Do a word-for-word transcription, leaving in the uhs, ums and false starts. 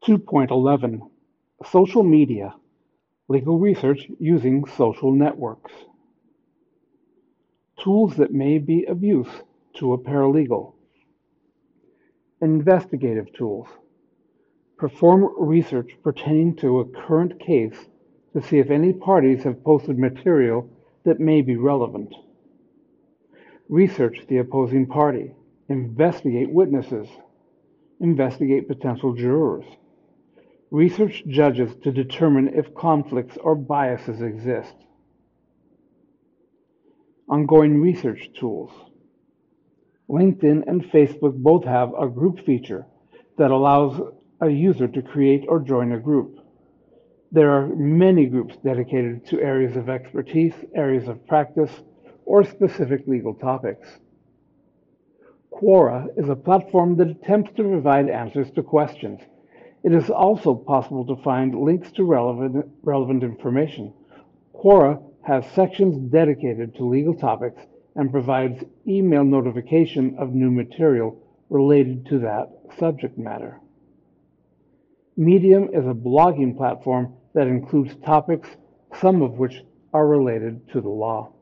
two point eleven Social Media: Legal Research Using Social Networks. Tools that may be of use to a paralegal. Investigative tools: perform research pertaining to a current case to see if any parties have posted material that may be relevant. Research the opposing party. Investigate witnesses. Investigate potential jurors. Research judges to determine if conflicts or biases exist. Ongoing research tools. LinkedIn and Facebook both have a group feature that allows a user to create or join a group. There are many groups dedicated to areas of expertise, areas of practice, or specific legal topics. Quora is a platform that attempts to provide answers to questions. It is also possible to find links to relevant, relevant information. Quora has sections dedicated to legal topics and provides email notification of new material related to that subject matter. Medium is a blogging platform that includes topics, some of which are related to the law.